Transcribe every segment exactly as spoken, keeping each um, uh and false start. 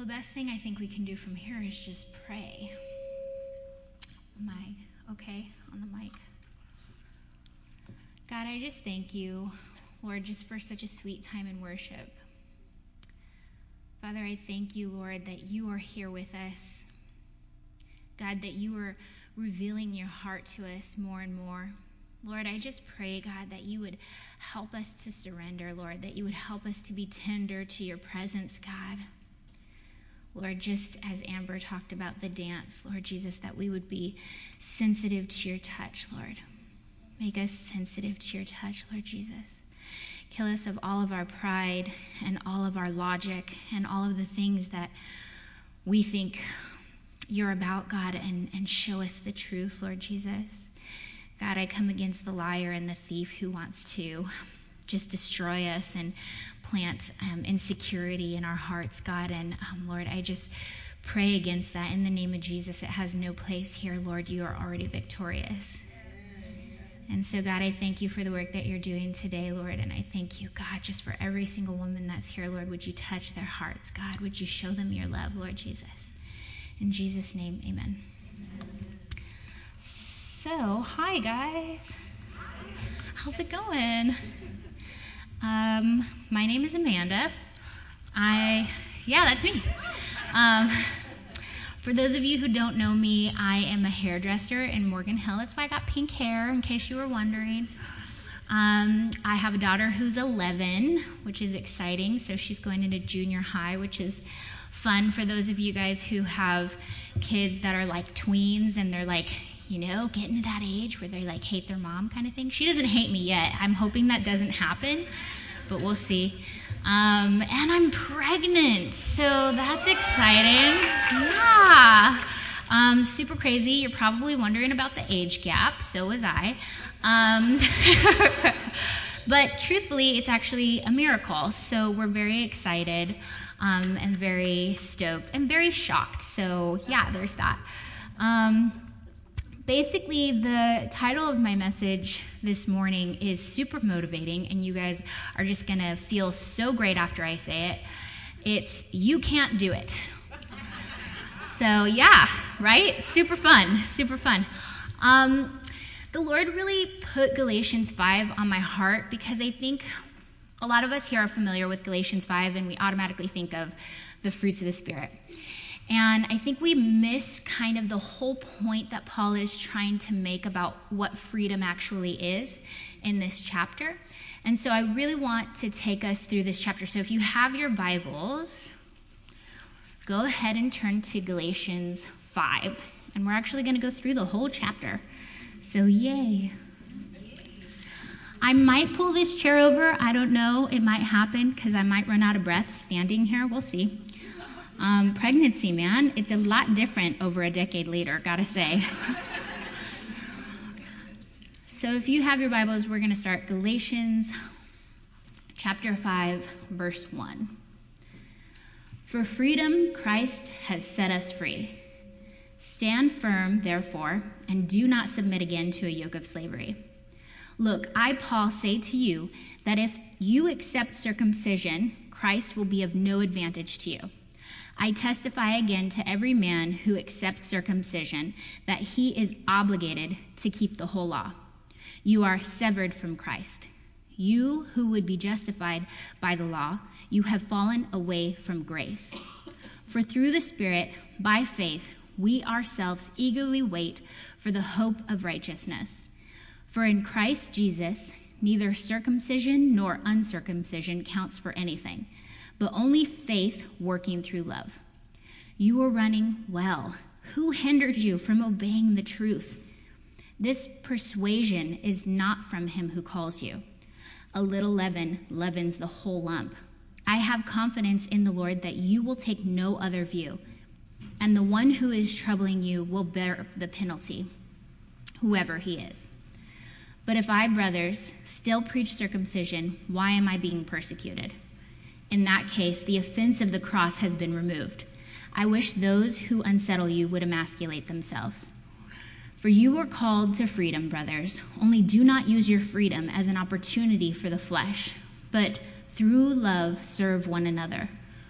Well, the best thing I think we can do from here is just pray. Am I okay on the mic? God, I just thank you, Lord, just for such a sweet time in worship. Father, I thank you, Lord, that you are here with us. God, that you are revealing your heart to us more and more. Lord, I just pray, God, that you would help us to surrender, Lord, that you would help us to be tender to your presence, God. Lord, just as Amber talked about the dance, Lord Jesus, that we would be sensitive to your touch, Lord. Make us sensitive to your touch, Lord Jesus. Kill us of all of our pride and all of our logic and all of the things that we think you're about, God, and, and show us the truth, Lord Jesus. God, I come against the liar and the thief who wants to just destroy us and plant um, insecurity in our hearts, God. And um, Lord, I just pray against that in the name of Jesus. It has no place here, Lord. You are already victorious. And so, God, I thank you for the work that you're doing today, Lord. And I thank you, God, just for every single woman that's here, Lord. Would you touch their hearts, God? Would you show them your love, Lord Jesus? In Jesus' name, amen. Amen. So, hi, guys. How's it going? Um, my name is Amanda. I, yeah, that's me. Um, for those of you who don't know me, I am a hairdresser in Morgan Hill. That's why I got pink hair, in case you were wondering. Um, I have a daughter who's eleven, which is exciting. So she's going into junior high, which is fun for those of you guys who have kids that are like tweens and they're like, you know, getting to that age where they like hate their mom kind of thing. She doesn't hate me yet. I'm hoping that doesn't happen, but we'll see. Um, and I'm pregnant, so that's exciting. Yeah. Um, super crazy. You're probably wondering about the age gap. So was I. Um, but truthfully, it's actually a miracle. So we're very excited um, and very stoked and very shocked. So yeah, there's that. Um, Basically, the title of my message this morning is super motivating, and you guys are just going to feel so great after I say it. It's, you can't do it. So, yeah, right? Super fun, super fun. Um, the Lord really put Galatians five on my heart because I think a lot of us here are familiar with Galatians five, and we automatically think of the fruits of the Spirit. And I think we miss kind of the whole point that Paul is trying to make about what freedom actually is in this chapter. And so I really want to take us through this chapter. So if you have your Bibles, go ahead and turn to Galatians five. And we're actually going to go through the whole chapter. So yay. I might pull this chair over. I don't know. It might happen because I might run out of breath standing here. We'll see. Um, pregnancy, man, it's a lot different over a decade later, gotta say. So if you have your Bibles, we're going to start Galatians chapter five, verse one. For freedom, Christ has set us free. Stand firm, therefore, and do not submit again to a yoke of slavery. Look, I, Paul, say to you that if you accept circumcision, Christ will be of no advantage to you. I testify again to every man who accepts circumcision that he is obligated to keep the whole law. You are severed from Christ. You who would be justified by the law, you have fallen away from grace. For through the Spirit, by faith, we ourselves eagerly wait for the hope of righteousness. For in Christ Jesus, neither circumcision nor uncircumcision counts for anything, but only faith working through love. You were running well. Who hindered you from obeying the truth? This persuasion is not from him who calls you. A little leaven leavens the whole lump. I have confidence in the Lord that you will take no other view, and the one who is troubling you will bear the penalty, whoever he is. But if I, brothers, still preach circumcision, why am I being persecuted? In that case, the offense of the cross has been removed. I wish those who unsettle you would emasculate themselves. For you were called to freedom, brothers. Only do not use your freedom as an opportunity for the flesh, but through love serve one another.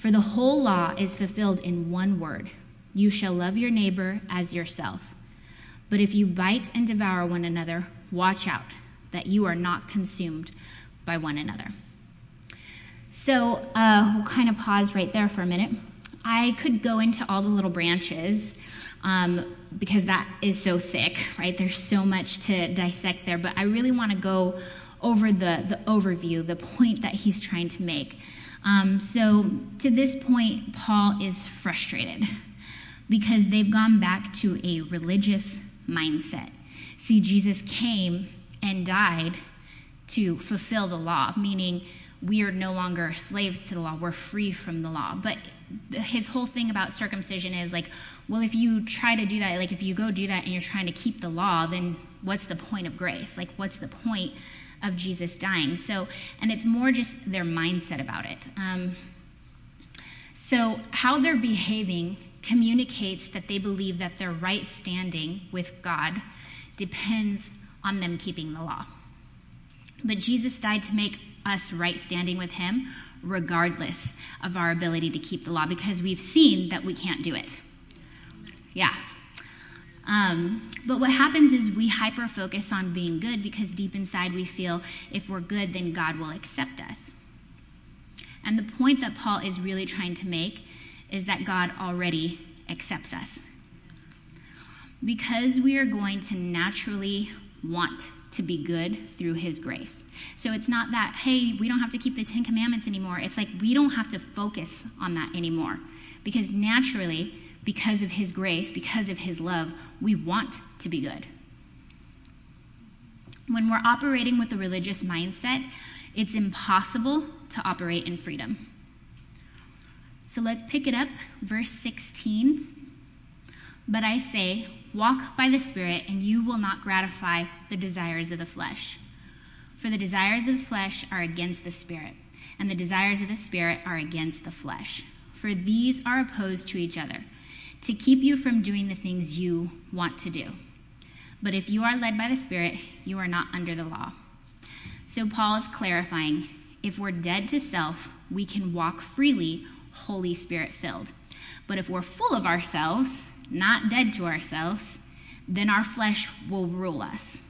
For the whole law is fulfilled in one word: you shall love your neighbor as yourself. But if you bite and devour one another, watch out that you are not consumed by one another. So uh, we'll kind of pause right there for a minute. I could go into all the little branches um, because that is so thick, right? There's so much to dissect there, but I really want to go over the, the overview, the point that he's trying to make. Um, so to this point, Paul is frustrated because they've gone back to a religious mindset. See, Jesus came and died to fulfill the law, meaning we are no longer slaves to the law. We're free from the law. But his whole thing about circumcision is like, well, if you try to do that, like if you go do that and you're trying to keep the law, then what's the point of grace? Like, what's the point of Jesus dying? So, and it's more just their mindset about it. Um, so how they're behaving communicates that they believe that their right standing with God depends on them keeping the law. But Jesus died to make us right standing with him regardless of our ability to keep the law, because we've seen that we can't do it. Yeah. Um, but what happens is we hyper-focus on being good because deep inside we feel if we're good, then God will accept us. And the point that Paul is really trying to make is that God already accepts us. Because we are going to naturally want to be good through his grace. So it's not that, hey, we don't have to keep the Ten Commandments anymore. It's like we don't have to focus on that anymore. Because naturally, because of his grace, because of his love, we want to be good. When we're operating with a religious mindset, it's impossible to operate in freedom. So let's pick it up, verse sixteen. But I say, walk by the Spirit, and you will not gratify the desires of the flesh. For the desires of the flesh are against the Spirit, and the desires of the Spirit are against the flesh. For these are opposed to each other, to keep you from doing the things you want to do. But if you are led by the Spirit, you are not under the law. So Paul is clarifying, if we're dead to self, we can walk freely, Holy Spirit filled. But if we're full of ourselves, not dead to ourselves, then our flesh will rule us.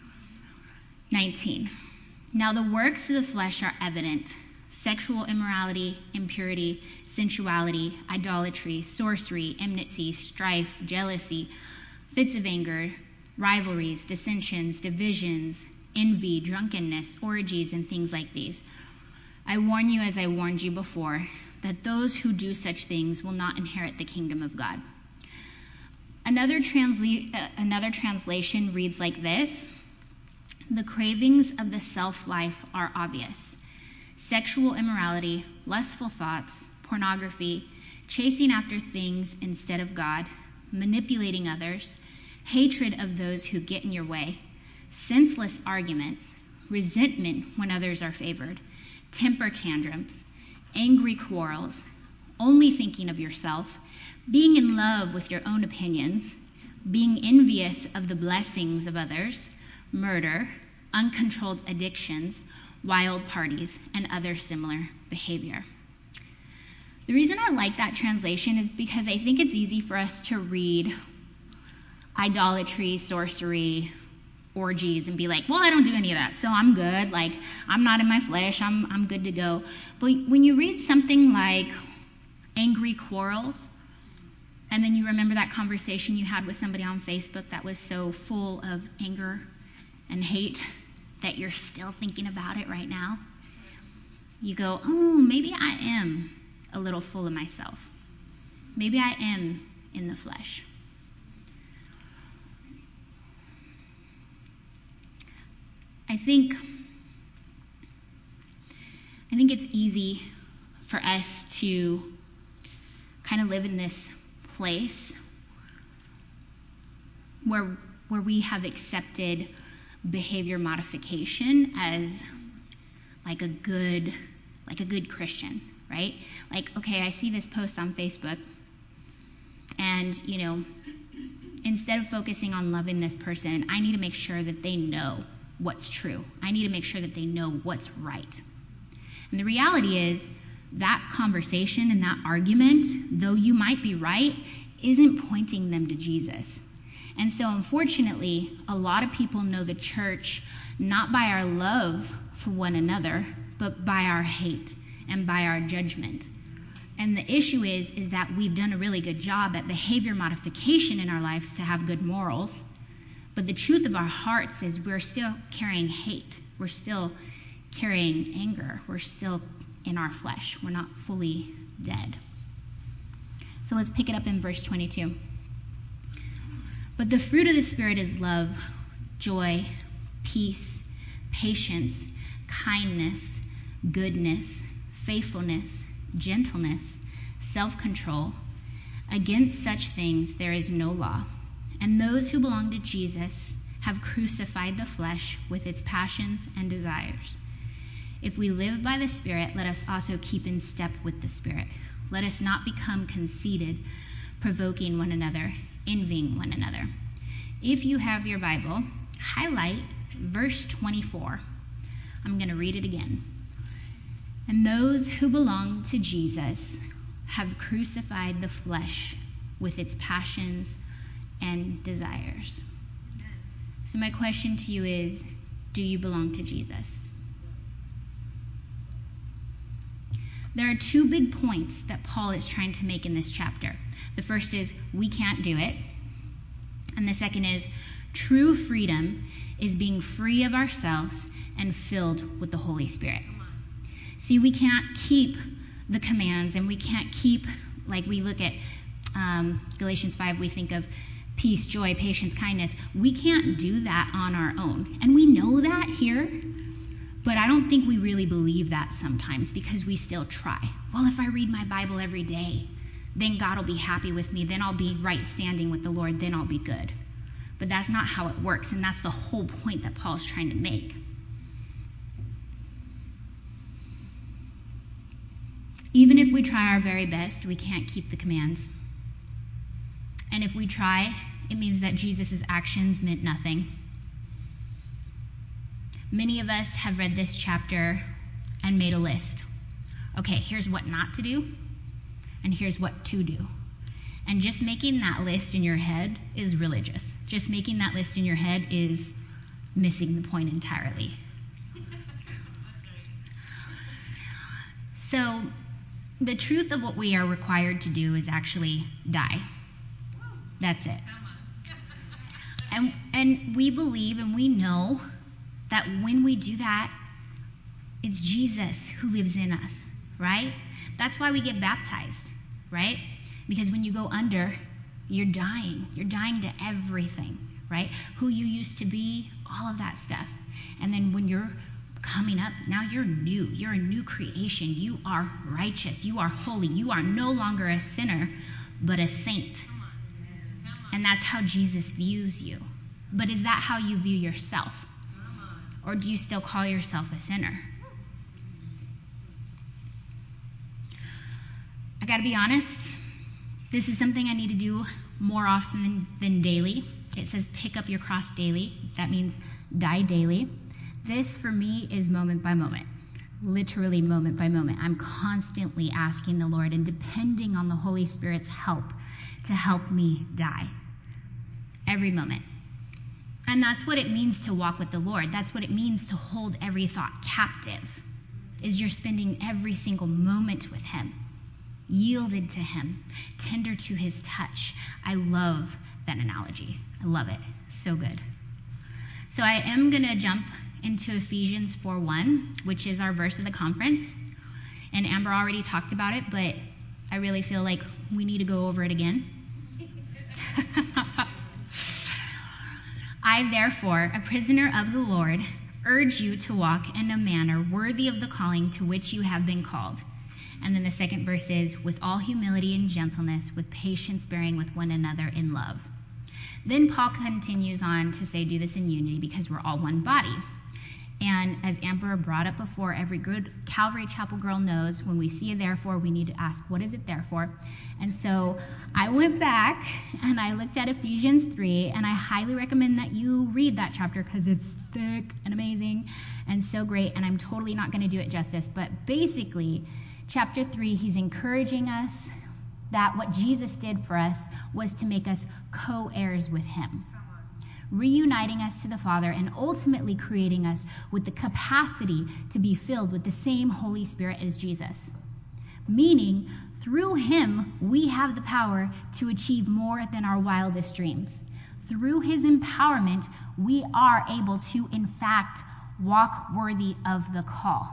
nineteen. Now the works of the flesh are evident: sexual immorality, impurity, sensuality, idolatry, sorcery, enmity, strife, jealousy, fits of anger, rivalries, dissensions, divisions, envy, drunkenness, orgies, and things like these. I warn you, as I warned you before, that those who do such things will not inherit the kingdom of God. Another, transla- uh, another translation reads like this: the cravings of the self-life are obvious: sexual immorality, lustful thoughts, pornography, chasing after things instead of God, manipulating others, hatred of those who get in your way, senseless arguments, resentment when others are favored, temper tantrums, angry quarrels, only thinking of yourself, being in love with your own opinions, being envious of the blessings of others, murder, uncontrolled addictions, wild parties, and other similar behavior. The reason I like that translation is because I think it's easy for us to read idolatry, sorcery, orgies, and be like, well, I don't do any of that, so I'm good. Like, I'm not in my flesh. I'm I'm good to go. But when you read something like angry quarrels, and then you remember that conversation you had with somebody on Facebook that was so full of anger and hate that you're still thinking about it right now, you go, oh, maybe I am a little full of myself. Maybe I am in the flesh. I think I think it's easy for us to kind of live in this place where where we have accepted behavior modification as like a good like a good Christian, right? Like, okay, I see this post on Facebook, and you know, instead of focusing on loving this person, I need to make sure that they know what's true. I need to make sure that they know what's right. And the reality is, that conversation and that argument, though you might be right, isn't pointing them to Jesus. And so unfortunately, a lot of people know the church not by our love for one another, but by our hate and by our judgment. And the issue is, is that we've done a really good job at behavior modification in our lives to have good morals. But the truth of our hearts is we're still carrying hate. We're still carrying anger. We're still in our flesh. We're not fully dead. So let's pick it up in verse twenty-two. But the fruit of the Spirit is love, joy, peace, patience, kindness, goodness, faithfulness, gentleness, self-control. Against such things there is no law. And those who belong to Jesus have crucified the flesh with its passions and desires. If we live by the Spirit, let us also keep in step with the Spirit. Let us not become conceited, provoking one another, envying one another. If you have your Bible, highlight verse twenty-four. I'm going to read it again. And those who belong to Jesus have crucified the flesh with its passions and desires. So my question to you is, do you belong to Jesus? There are two big points that Paul is trying to make in this chapter. The first is, we can't do it. And the second is, true freedom is being free of ourselves and filled with the Holy Spirit. See, we can't keep the commands, and we can't keep, like we look at um, Galatians five, we think of peace, joy, patience, kindness. We can't do that on our own. And we know that here, but I don't think we really believe that sometimes because we still try. Well, if I read my Bible every day, then God will be happy with me. Then I'll be right standing with the Lord. Then I'll be good. But that's not how it works, and that's the whole point that Paul's trying to make. Even if we try our very best, we can't keep the commands. And if we try, it means that Jesus' actions meant nothing. Many of us have read this chapter and made a list. Okay, here's what not to do, and here's what to do. And just making that list in your head is religious. Just making that list in your head is missing the point entirely. So, the truth of what we are required to do is actually die. That's it. And, and we believe and we know that when we do that, it's Jesus who lives in us, right? That's why we get baptized, right? Because when you go under, you're dying. You're dying to everything, right? Who you used to be, all of that stuff. And then when you're coming up, now you're new. You're a new creation. You are righteous. You are holy. You are no longer a sinner, but a saint. And that's how Jesus views you. But is that how you view yourself? Or do you still call yourself a sinner? I gotta be honest, this is something I need to do more often than, than daily. It says pick up your cross daily. That means die daily. This for me is moment by moment, literally moment by moment. I'm constantly asking the Lord and depending on the Holy Spirit's help to help me die every moment. And that's what it means to walk with the Lord. That's what it means to hold every thought captive, is you're spending every single moment with him, yielded to him, tender to his touch. I love that analogy. I love it. So good. So I am going to jump into Ephesians four one, which is our verse of the conference. And Amber already talked about it, but I really feel like we need to go over it again. I, therefore, a prisoner of the Lord, urge you to walk in a manner worthy of the calling to which you have been called. And then the second verse is, with all humility and gentleness, with patience bearing with one another in love. Then Paul continues on to say, do this in unity because we're all one body. And as Amber brought up before, every good Calvary Chapel girl knows when we see a therefore, we need to ask, what is it there for? And so I went back and I looked at Ephesians three, and I highly recommend that you read that chapter because it's thick and amazing and so great, and I'm totally not going to do it justice. But basically, Chapter three, he's encouraging us that what Jesus did for us was to make us co-heirs with him, reuniting us to the Father and ultimately creating us with the capacity to be filled with the same Holy Spirit as Jesus. Meaning, through him, we have the power to achieve more than our wildest dreams. Through his empowerment, we are able to, in fact, walk worthy of the call.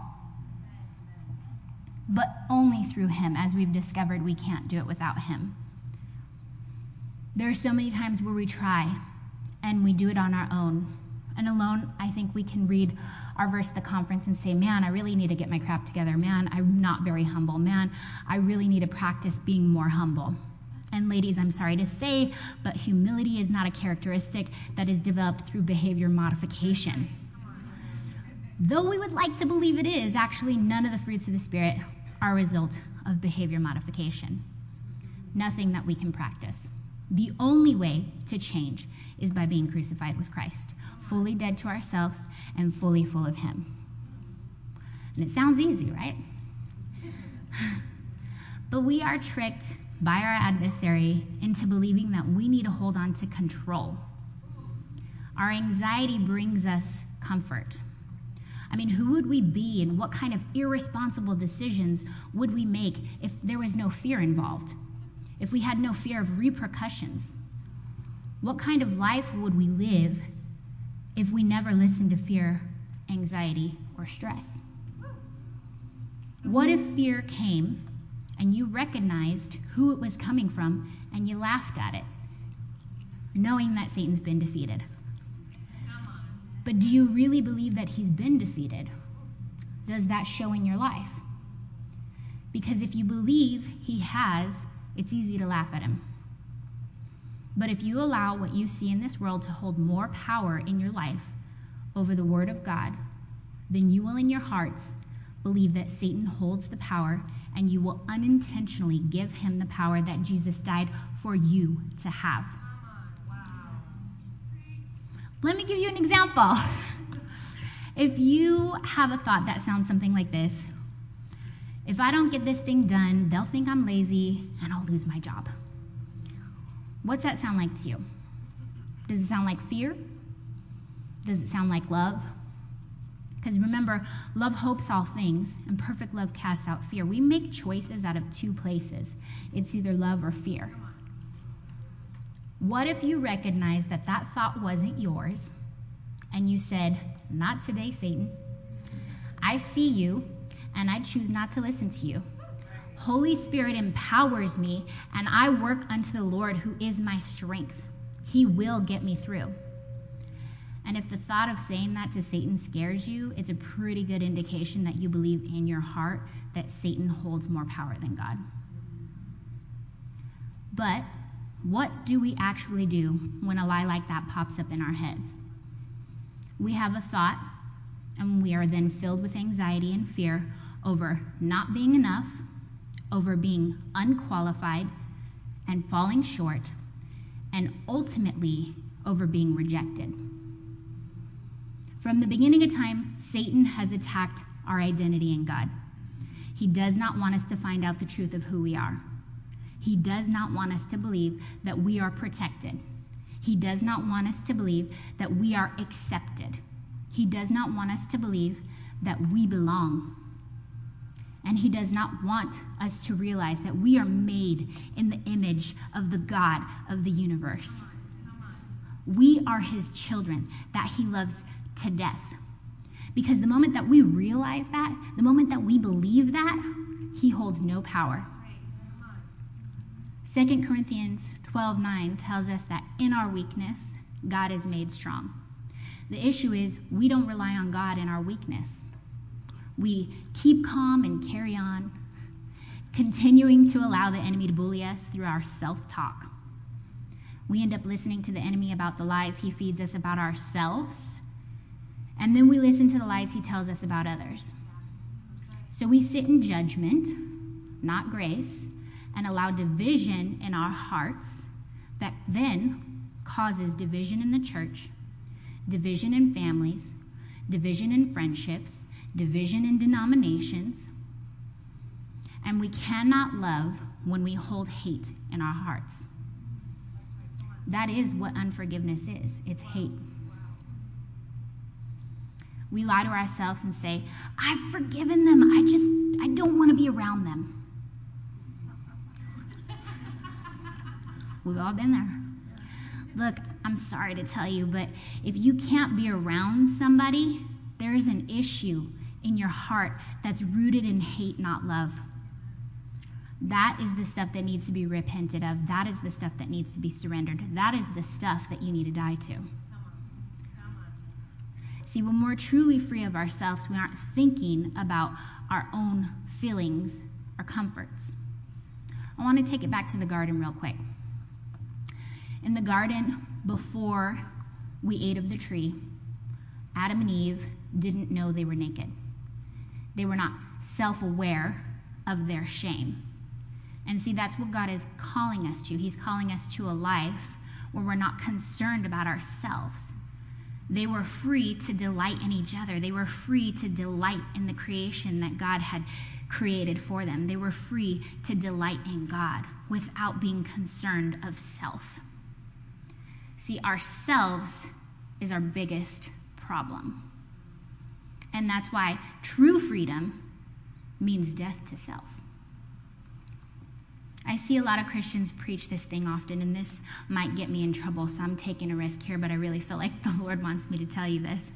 But only through him. As we've discovered, we can't do it without him. There are so many times where we try and we do it on our own. And alone, I think we can read our verse at the conference and say, man, I really need to get my crap together. Man, I'm not very humble. Man, I really need to practice being more humble. And ladies, I'm sorry to say, but humility is not a characteristic that is developed through behavior modification. Though we would like to believe it is, actually none of the fruits of the Spirit are a result of behavior modification. Nothing that we can practice. The only way to change is by being crucified with Christ, fully dead to ourselves and fully full of him. And it sounds easy, right? But we are tricked by our adversary into believing that we need to hold on to control. Our anxiety brings us comfort. I mean, who would we be and what kind of irresponsible decisions would we make if there was no fear involved? If we had no fear of repercussions? What kind of life would we live if we never listened to fear, anxiety, or stress? What if fear came and you recognized who it was coming from and you laughed at it, knowing that Satan's been defeated? But do you really believe that he's been defeated? Does that show in your life? Because if you believe he has, it's easy to laugh at him. But if you allow what you see in this world to hold more power in your life over the Word of God, then you will in your hearts believe that Satan holds the power, and you will unintentionally give him the power that Jesus died for you to have. Let me give you an example. If you have a thought that sounds something like this, if I don't get this thing done, they'll think I'm lazy and I'll lose my job. What's that sound like to you? Does it sound like fear? Does it sound like love? Because remember, love hopes all things, and perfect love casts out fear. We make choices out of two places. It's either love or fear. What if you recognized that that thought wasn't yours, and you said, not today, Satan. I see you, and I choose not to listen to you. Holy Spirit empowers me, and I work unto the Lord who is my strength. He will get me through. And if the thought of saying that to Satan scares you, it's a pretty good indication that you believe in your heart that Satan holds more power than God. But what do we actually do when a lie like that pops up in our heads? We have a thought, and we are then filled with anxiety and fear over not being enough, over being unqualified and falling short, and ultimately over being rejected. From the beginning of time, Satan has attacked our identity in God. He does not want us to find out the truth of who we are. He does not want us to believe that we are protected. He does not want us to believe that we are accepted. He does not want us to believe that we belong. And he does not want us to realize that we are made in the image of the God of the universe. We are his children that he loves to death. Because the moment that we realize that, the moment that we believe that, he holds no power. Second Corinthians twelve nine tells us that in our weakness, God is made strong. The issue is we don't rely on God in our weakness. We keep calm and carry on, continuing to allow the enemy to bully us through our self-talk. We end up listening to the enemy about the lies he feeds us about ourselves, and then we listen to the lies he tells us about others. So we sit in judgment, not grace, and allow division in our hearts that then causes division in the church, division in families, division in friendships, division in denominations. And we cannot love when we hold hate in our hearts. That is what unforgiveness is. It's hate. We lie to ourselves and say, I've forgiven them. I just, I don't want to be around them. We've all been there. Look, I'm sorry to tell you, but if you can't be around somebody, there's an issue in your heart that's rooted in hate, not love. That is the stuff that needs to be repented of. That is the stuff that needs to be surrendered. That is the stuff that you need to die to. Come on. Come on. See, when we're truly free of ourselves, we aren't thinking about our own feelings or comforts. I want to take it back to the garden real quick. In the garden, before we ate of the tree, Adam and Eve didn't know they were naked. They were not self-aware of their shame. And see, that's what God is calling us to. He's calling us to a life where we're not concerned about ourselves. They were free to delight in each other. They were free to delight in the creation that God had created for them. They were free to delight in God without being concerned of self. See, ourselves is our biggest problem. And that's why true freedom means death to self. I see a lot of Christians preach this thing often, and this might get me in trouble, so I'm taking a risk here, but I really feel like the Lord wants me to tell you this.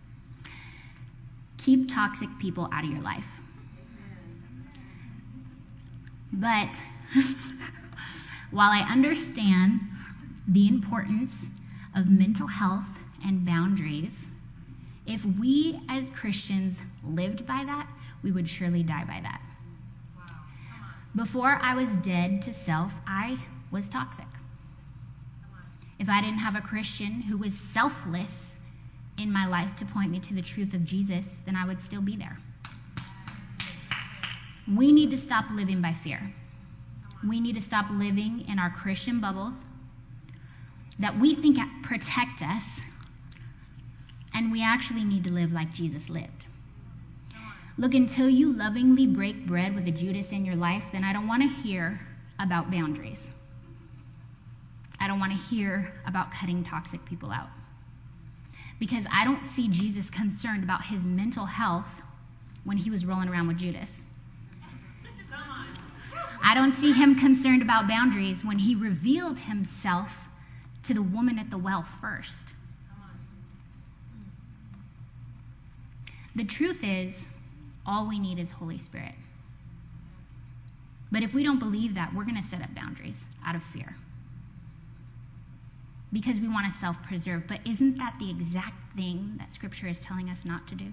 Keep toxic people out of your life. But while I understand the importance of mental health and boundaries, if we as Christians lived by that, we would surely die by that. Wow. Before I was dead to self, I was toxic. If I didn't have a Christian who was selfless in my life to point me to the truth of Jesus, then I would still be there. We need to stop living by fear. We need to stop living in our Christian bubbles that we think protect us, and we actually need to live like Jesus lived. Look, until you lovingly break bread with a Judas in your life, then I don't want to hear about boundaries. I don't want to hear about cutting toxic people out. Because I don't see Jesus concerned about his mental health when he was rolling around with Judas. I don't see him concerned about boundaries when he revealed himself to the woman at the well first. The truth is, all we need is Holy Spirit. But if we don't believe that, we're going to set up boundaries out of fear. Because we want to self-preserve. But isn't that the exact thing that Scripture is telling us not to do?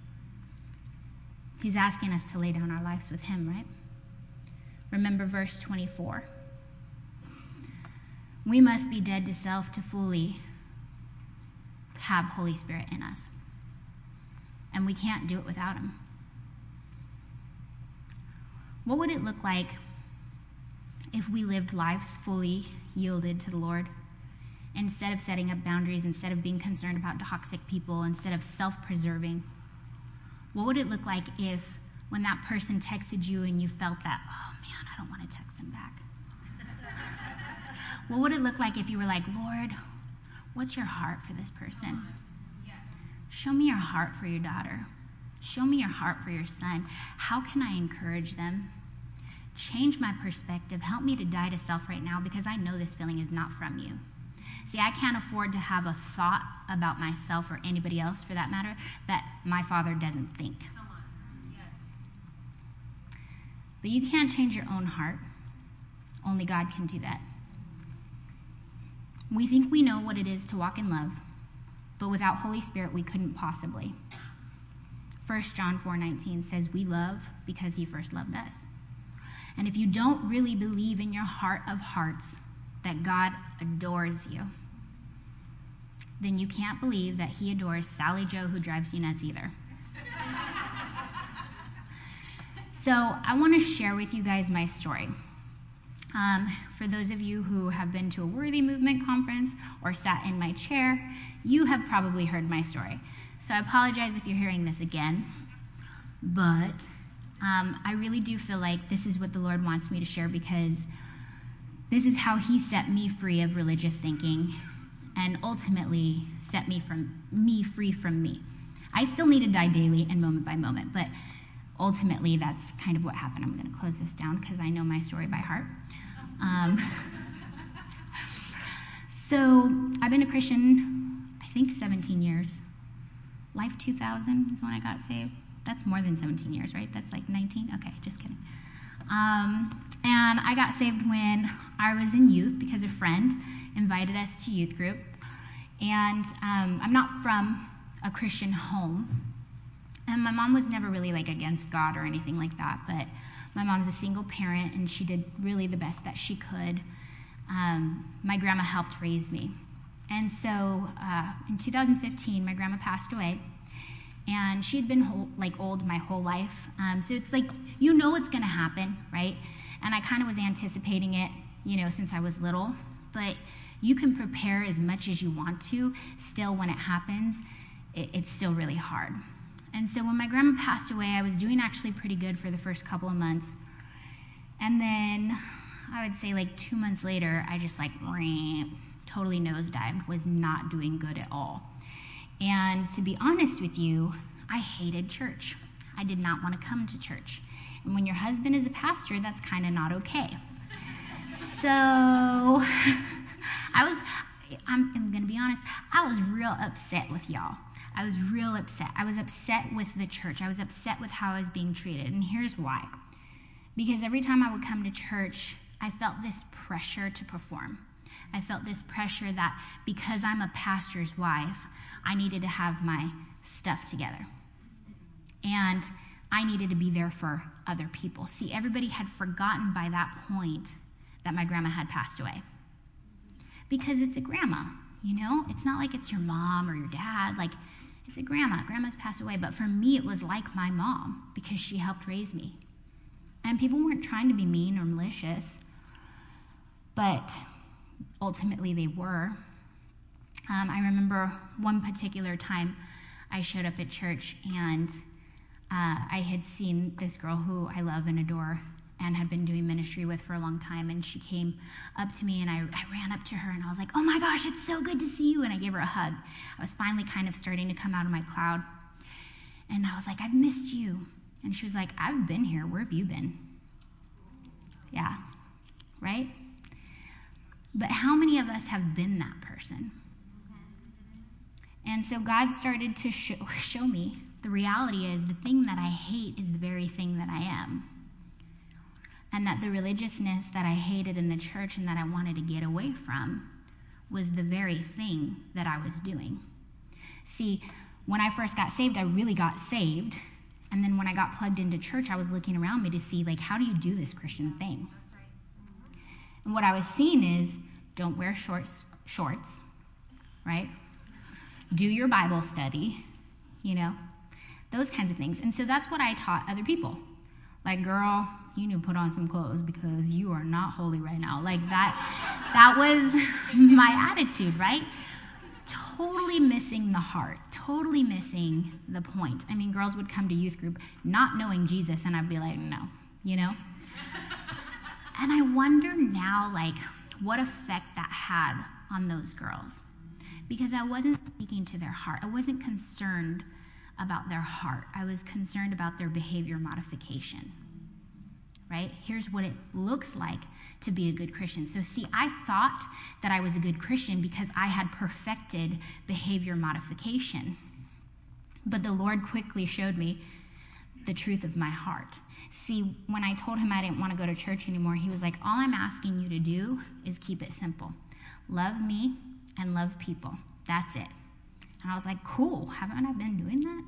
He's asking us to lay down our lives with him, right? Remember verse twenty-four. We must be dead to self to fully have Holy Spirit in us. And we can't do it without him. What would it look like if we lived lives fully yielded to the Lord? Instead of setting up boundaries, instead of being concerned about toxic people, instead of self-preserving? What would it look like if when that person texted you and you felt that, oh man, I don't want to text him back? What would it look like if you were like, Lord, what's your heart for this person? Show me your heart for your daughter. Show me your heart for your son. How can I encourage them? Change my perspective. Help me to die to self right now, because I know this feeling is not from you. See, I can't afford to have a thought about myself or anybody else, for that matter, that my Father doesn't think. But you can't change your own heart. Only God can do that. We think we know what it is to walk in love, but without Holy Spirit, we couldn't possibly. First John four nineteen says we love because he first loved us. And if you don't really believe in your heart of hearts that God adores you, then you can't believe that he adores Sally Joe who drives you nuts either. So I want to share with you guys my story. Um, for those of you who have been to a Worthy Movement conference or sat in my chair, you have probably heard my story. So I apologize if you're hearing this again, but Um, I really do feel like this is what the Lord wants me to share, because this is how he set me free of religious thinking and ultimately set me from me free from me. I still need to die daily and moment by moment, but ultimately that's kind of what happened. I'm going to close this down because I know my story by heart. Um, so I've been a Christian, I think seventeen years. Life two thousand is when I got saved. That's more than seventeen years, right? That's like nineteen? Okay, just kidding. Um, and I got saved when I was in youth because a friend invited us to youth group. And um, I'm not from a Christian home. And my mom was never really like against God or anything like that. But my mom's a single parent and she did really the best that she could. Um, my grandma helped raise me. And so uh, in two thousand fifteen, my grandma passed away. And she had been whole, like old my whole life. Um, so it's like, you know what's going to happen, right? And I kind of was anticipating it, you know, since I was little. But you can prepare as much as you want to. Still, when it happens, it, it's still really hard. And so when my grandma passed away, I was doing actually pretty good for the first couple of months. And then I would say like two months later, I just like totally nosedived, was not doing good at all. And to be honest with you, I hated church. I did not want to come to church. And when your husband is a pastor, that's kind of not okay. So I was, I'm, I'm going to be honest, I was real upset with y'all. I was real upset. I was upset with the church. I was upset with how I was being treated. And here's why. Because every time I would come to church, I felt this pressure to perform. I felt this pressure that because I'm a pastor's wife, I needed to have my stuff together. And I needed to be there for other people. See, everybody had forgotten by that point that my grandma had passed away. Because it's a grandma, you know? It's not like it's your mom or your dad. Like, it's a grandma. Grandma's passed away. But for me, it was like my mom because she helped raise me. And people weren't trying to be mean or malicious. But ultimately they were. Um, I remember one particular time I showed up at church and uh, I had seen this girl who I love and adore and had been doing ministry with for a long time, and she came up to me and I, I ran up to her and I was like, oh my gosh, it's so good to see you, and I gave her a hug. I was finally kind of starting to come out of my cloud, and I was like, I've missed you. And she was like, I've been here, where have you been? Yeah, right? But how many of us have been that person? And so God started to show, show me the reality is the thing that I hate is the very thing that I am. And that the religiousness that I hated in the church and that I wanted to get away from was the very thing that I was doing. See, when I first got saved, I really got saved. And then when I got plugged into church, I was looking around me to see, like, how do you do this Christian thing? And what I was seeing is, don't wear shorts, shorts, right? Do your Bible study, you know, those kinds of things. And so that's what I taught other people. Like, girl, you need to put on some clothes because you are not holy right now. Like that, that was my attitude, right? Totally missing the heart, totally missing the point. I mean, girls would come to youth group not knowing Jesus, and I'd be like, no, you know? And I wonder now, like, what effect that had on those girls. Because I wasn't speaking to their heart. I wasn't concerned about their heart. I was concerned about their behavior modification. Right? Here's what it looks like to be a good Christian. So see, I thought that I was a good Christian because I had perfected behavior modification. But the Lord quickly showed me the truth of my heart. See, when I told him I didn't want to go to church anymore, he was like, all I'm asking you to do is keep it simple. Love me and love people. That's it. And I was like, cool, haven't I been doing that?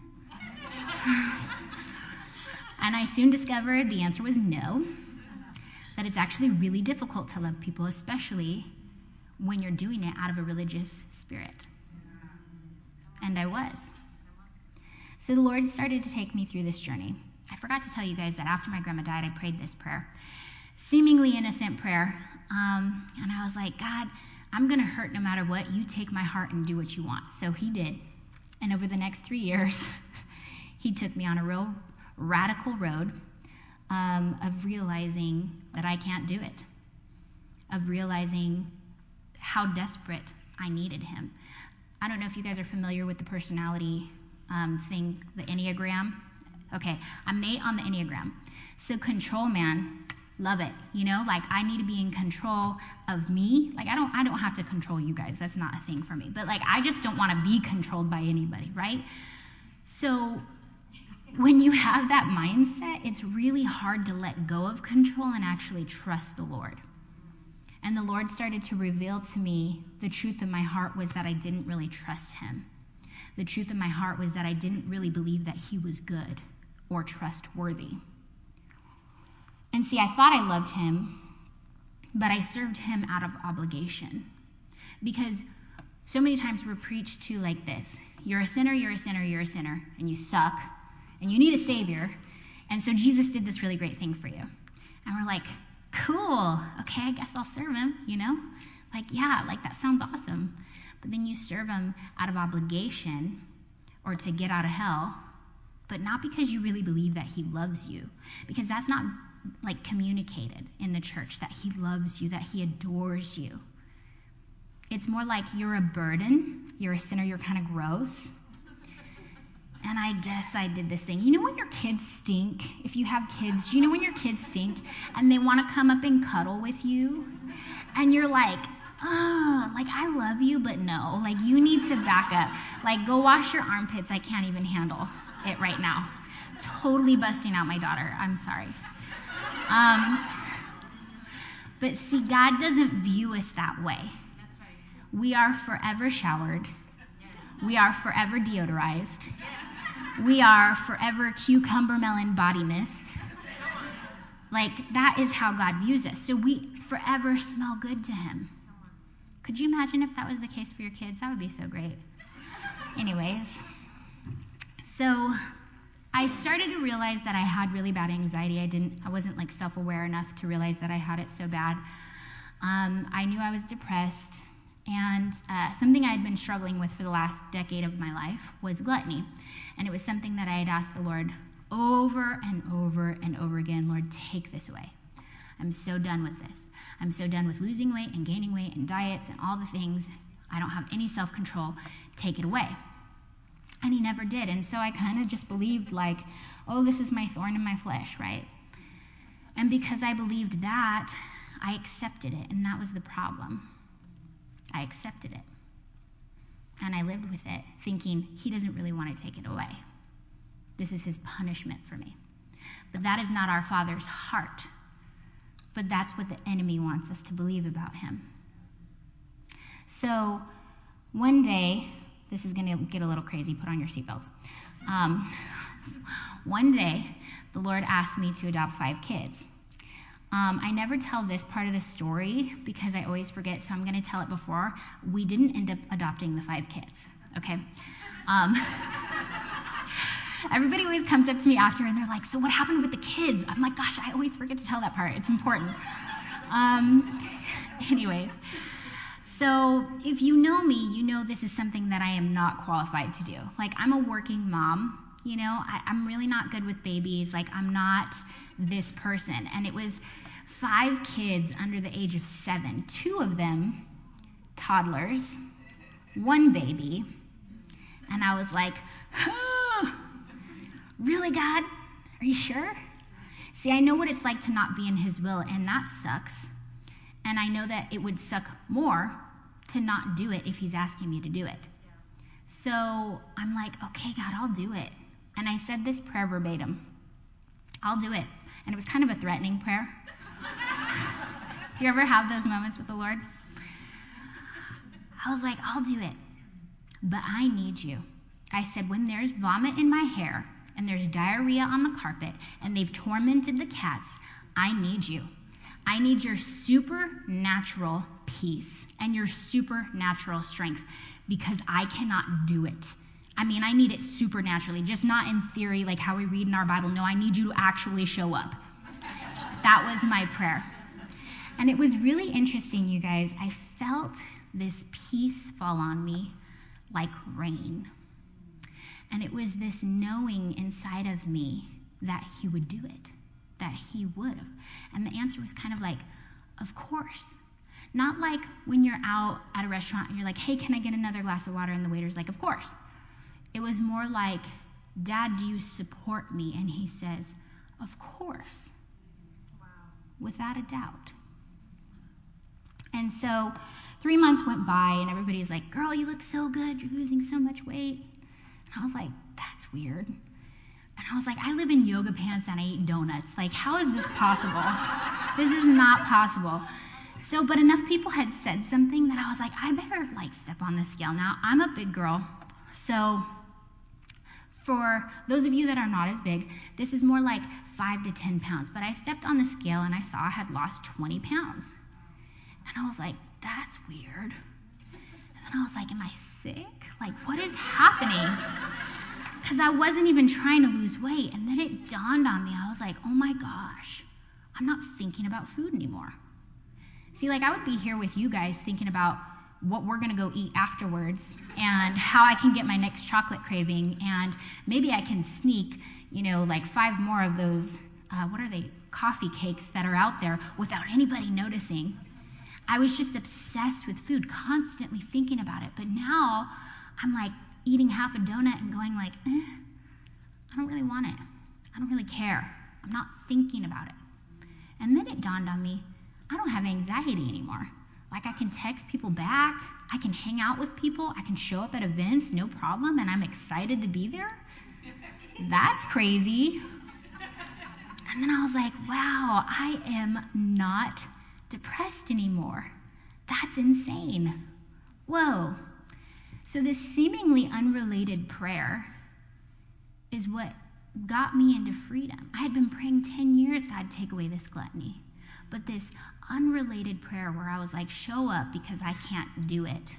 And I soon discovered the answer was no, that it's actually really difficult to love people, especially when you're doing it out of a religious spirit. And I was. So the Lord started to take me through this journey. I forgot to tell you guys that after my grandma died, I prayed this prayer. Seemingly innocent prayer. Um, and I was like, God, I'm going to hurt no matter what. You take my heart and do what you want. So he did. And over the next three years, he took me on a real radical road um, of realizing that I can't do it, of realizing how desperate I needed him. I don't know if you guys are familiar with the personality um, thing, the Enneagram. Okay, I'm Nate on the Enneagram. So control man, love it. You know, like I need to be in control of me. Like I don't, I don't have to control you guys. That's not a thing for me. But like I just don't want to be controlled by anybody, right? So when you have that mindset, it's really hard to let go of control and actually trust the Lord. And the Lord started to reveal to me the truth of my heart was that I didn't really trust him. The truth of my heart was that I didn't really believe that he was good or trustworthy. And see, I thought I loved him, but I served him out of obligation. Because so many times we're preached to like this. You're a sinner, you're a sinner, you're a sinner, and you suck, and you need a savior. And so Jesus did this really great thing for you. And we're like, cool, okay, I guess I'll serve him, you know? Like, yeah, like that sounds awesome. But then you serve him out of obligation or to get out of hell, but not because you really believe that he loves you. Because that's not like communicated in the church, that he loves you, that he adores you. It's more like you're a burden, you're a sinner, you're kind of gross. And I guess I did this thing. You know when your kids stink? If you have kids, do you know when your kids stink and they want to come up and cuddle with you? And you're like, oh, like I love you, but no. Like you need to back up. Like go wash your armpits. I can't even handle it right now. Totally busting out my daughter. I'm sorry. Um, but see, God doesn't view us that way. We are forever showered. We are forever deodorized. We are forever cucumber melon body mist. Like, that is how God views us. So we forever smell good to him. Could you imagine if that was the case for your kids? That would be so great. Anyways, so I started to realize that I had really bad anxiety. I didn't, I wasn't like self-aware enough to realize that I had it so bad. Um, I knew I was depressed. And uh, something I had been struggling with for the last decade of my life was gluttony. And it was something that I had asked the Lord over and over and over again, Lord, take this away. I'm so done with this. I'm so done with losing weight and gaining weight and diets and all the things. I don't have any self-control. Take it away. And he never did. And so I kind of just believed like, oh, this is my thorn in my flesh, right? And because I believed that, I accepted it. And that was the problem. I accepted it. And I lived with it, thinking he doesn't really want to take it away. This is his punishment for me. But that is not our Father's heart. But that's what the enemy wants us to believe about him. So one day, this is going to get a little crazy. Put on your seatbelts. Um, one day, the Lord asked me to adopt five kids. Um, I never tell this part of the story because I always forget, so I'm going to tell it before. We didn't end up adopting the five kids, okay? Um, everybody always comes up to me after and they're like, so what happened with the kids? I'm like, gosh, I always forget to tell that part. It's important. Um, anyways, so if you know me, you know this is something that I am not qualified to do. Like, I'm a working mom. You know, I, I'm really not good with babies. Like, I'm not this person. And it was five kids under the age of seven. Two of them, toddlers. One baby. And I was like, oh, really, God? Are you sure? See, I know what it's like to not be in his will, and that sucks. And I know that it would suck more to not do it if he's asking me to do it. So I'm like, okay, God, I'll do it. And I said this prayer verbatim. I'll do it. And it was kind of a threatening prayer. Do you ever have those moments with the Lord? I was like, I'll do it. But I need you. I said, when there's vomit in my hair and there's diarrhea on the carpet and they've tormented the cats, I need you. I need your supernatural peace and your supernatural strength because I cannot do it. I mean, I need it supernaturally, just not in theory like how we read in our Bible. No, I need you to actually show up. That was my prayer. And it was really interesting, you guys. I felt this peace fall on me like rain. And it was this knowing inside of me that he would do it. that he would have? And the answer was kind of like, of course. Not like when you're out at a restaurant and you're like, hey, can I get another glass of water? And the waiter's like, of course. It was more like, Dad, do you support me? And he says, of course. Wow. Without a doubt. And so three months went by and everybody's like, girl, you look so good. You're losing so much weight. And I was like, that's weird. And I was like, I live in yoga pants and I eat donuts. Like, how is this possible? This is not possible. So, but enough people had said something that I was like, I better like step on the scale. Now, I'm a big girl. So for those of you that are not as big, this is more like five to ten pounds. But I stepped on the scale and I saw I had lost twenty pounds. And I was like, that's weird. And then I was like, am I sick? Like, what is happening? Because I wasn't even trying to lose weight. And then it dawned on me. I was like, oh my gosh, I'm not thinking about food anymore. See, like, I would be here with you guys thinking about what we're going to go eat afterwards and how I can get my next chocolate craving. And maybe I can sneak, you know, like five more of those, uh, what are they, coffee cakes that are out there without anybody noticing. I was just obsessed with food, constantly thinking about it. But now I'm like eating half a donut and going like, eh, I don't really want it. I don't really care. I'm not thinking about it. And then it dawned on me, I don't have anxiety anymore. Like, I can text people back. I can hang out with people. I can show up at events, no problem, and I'm excited to be there. That's crazy. And then I was like, wow, I am not depressed anymore. That's insane. Whoa. So this seemingly unrelated prayer is what got me into freedom. I had been praying ten years, God, take away this gluttony. But this unrelated prayer where I was like, show up because I can't do it,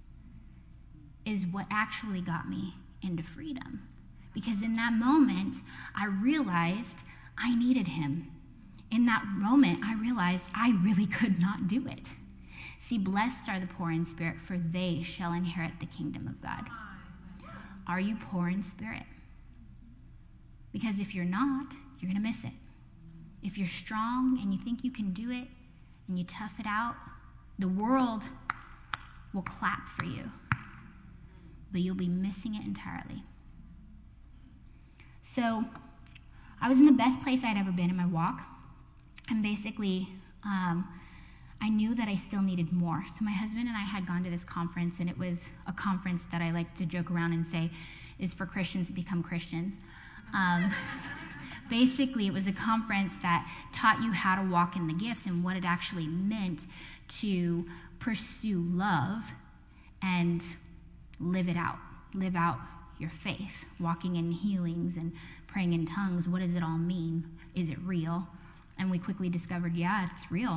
is what actually got me into freedom. Because in that moment, I realized I needed him. In that moment, I realized I really could not do it. See, blessed are the poor in spirit, for they shall inherit the kingdom of God. Are you poor in spirit? Because if you're not, you're going to miss it. If you're strong and you think you can do it and you tough it out, the world will clap for you, but you'll be missing it entirely. So I was in the best place I'd ever been in my walk, and basically um, I knew that I still needed more. So my husband and I had gone to this conference, and it was a conference that I like to joke around and say is for Christians to become Christians. Um, Basically, it was a conference that taught you how to walk in the gifts and what it actually meant to pursue love and live it out. Live out your faith. Walking in healings and praying in tongues. What does it all mean? Is it real? And we quickly discovered, yeah, it's real.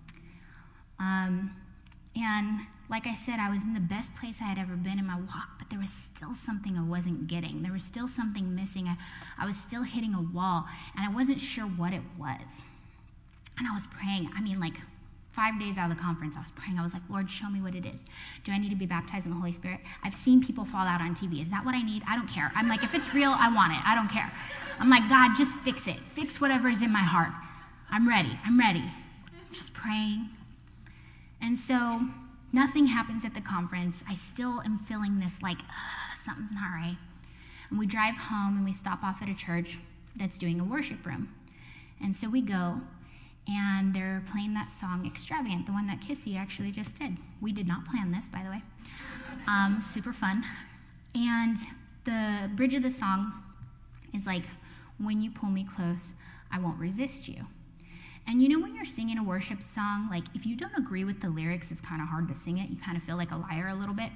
Um, and like I said, I was in the best place I had ever been in my walk, but there was still something I wasn't getting. There was still something missing. I, I was still hitting a wall, and I wasn't sure what it was. And I was praying. I mean, like five days out of the conference, I was praying. I was like, Lord, show me what it is. Do I need to be baptized in the Holy Spirit? I've seen people fall out on T V. Is that what I need? I don't care. I'm like, if it's real, I want it. I don't care. I'm like, God, just fix it. Fix whatever's in my heart. I'm ready. I'm ready. Just praying. And so nothing happens at the conference. I still am feeling this like, uh, something's not right. And we drive home and we stop off at a church that's doing a worship room. And so we go, and they're playing that song Extravagant, the one that Kissy actually just did. We did not plan this, by the way. Um, super fun. And the bridge of the song is like, when you pull me close, I won't resist you. And you know when you're singing a worship song, like if you don't agree with the lyrics, it's kind of hard to sing it. You kind of feel like a liar a little bit.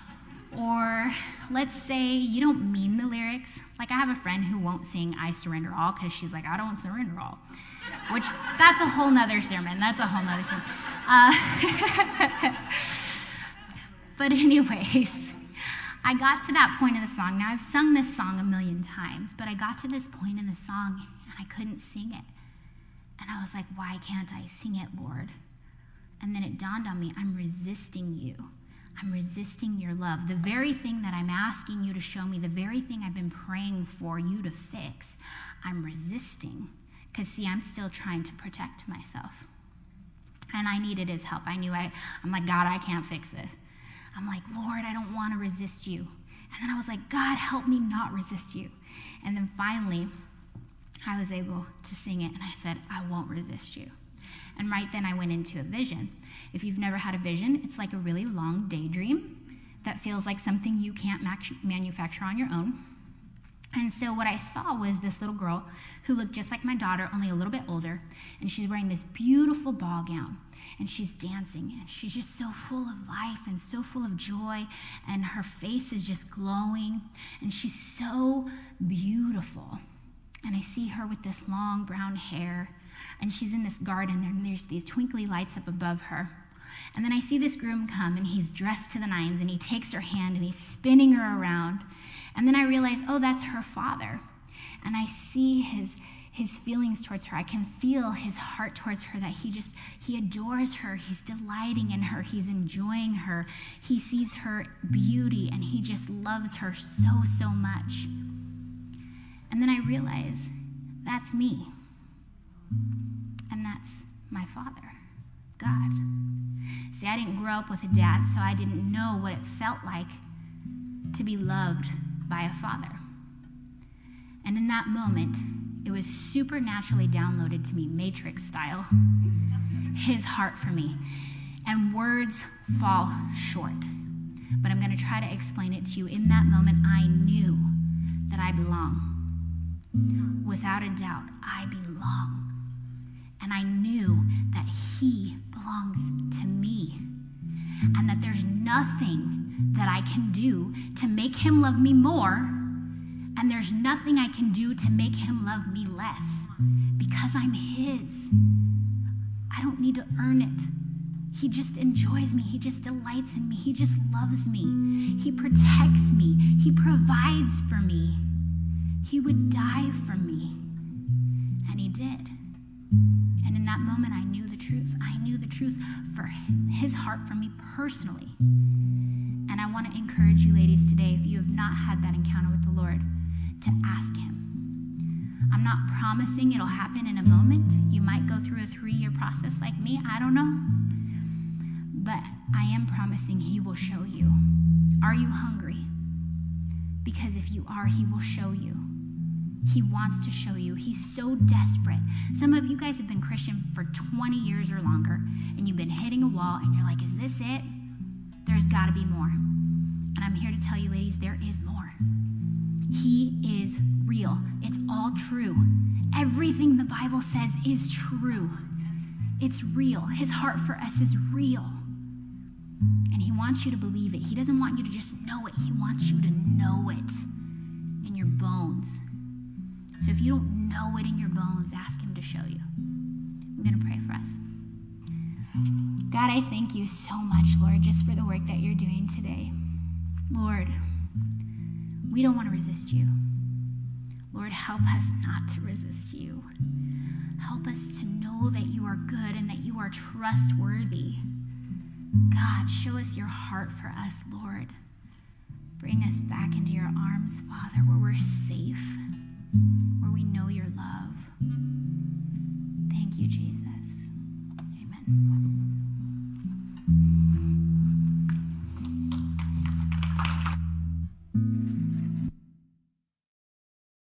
Or let's say you don't mean the lyrics. Like I have a friend who won't sing I Surrender All because she's like, I don't surrender all. Which, that's a whole nother sermon. That's a whole nother sermon. Uh, but anyways, I got to that point of the song. Now I've sung this song a million times, but I got to this point in the song and I couldn't sing it. And I was like, why can't I sing it, Lord? And then it dawned on me, I'm resisting you. I'm resisting your love. The very thing that I'm asking you to show me, the very thing I've been praying for you to fix, I'm resisting Because, see, I'm still trying to protect myself. And I needed his help. I knew I, I'm like, God, I can't fix this. I'm like, Lord, I don't want to resist you. And then I was like, God, help me not resist you. And then finally, I was able to sing it, and I said, I won't resist you. And right then I went into a vision. If you've never had a vision, it's like a really long daydream that feels like something you can't manufacture on your own. And so what I saw was this little girl who looked just like my daughter, only a little bit older, and she's wearing this beautiful ball gown, and she's dancing, and she's just so full of life and so full of joy, and her face is just glowing, and she's so beautiful. And I see her with this long brown hair, and she's in this garden, and there's these twinkly lights up above her. And then I see this groom come, and he's dressed to the nines, and he takes her hand, and he's spinning her around. And then I realize, oh, that's her father. And I see his his feelings towards her. I can feel his heart towards her, that he just, he adores her. He's delighting in her. He's enjoying her. He sees her beauty, and he just loves her so, so much. And then I realize, that's me. And that's my Father, God. See, I didn't grow up with a dad, so I didn't know what it felt like to be loved by a father. And in that moment, it was supernaturally downloaded to me, Matrix style, his heart for me. And words fall short. But I'm going to try to explain it to you. In that moment, I knew that I belong. Without a doubt, I belong. And I knew that he belongs to me. And that there's nothing that I can do to make him love me more. And there's nothing I can do to make him love me less. Because I'm his. I don't need to earn it. He just enjoys me. He just delights in me. He just loves me. He protects me. He provides for me. He would die for me. And he did. And in that moment, I knew the truth. I knew the truth for his heart for me personally. And I want to encourage you ladies today, if you have not had that encounter with the Lord, to ask him. I'm not promising it'll happen in a moment. You might go through a three-year process like me. I don't know. But I am promising he will show you. Are you hungry? Because if you are, he will show you. He wants to show you. He's so desperate. Some of you guys have been Christian for twenty years or longer, and you've been hitting a wall, and you're like, is this it? There's got to be more. And I'm here to tell you, ladies, there is more. He is real. It's all true. Everything the Bible says is true. It's real. His heart for us is real. And he wants you to believe it. He doesn't want you to just know it. He wants you to know it in your bones. So if you don't know it in your bones, ask him to show you. I'm going to pray for us. God, I thank you so much, Lord, just for the work that you're doing today. Lord, we don't want to resist you. Lord, help us not to resist you. Help us to know that you are good and that you are trustworthy. God, show us your heart for us, Lord. Bring us back into your arms, Father, where we're safe.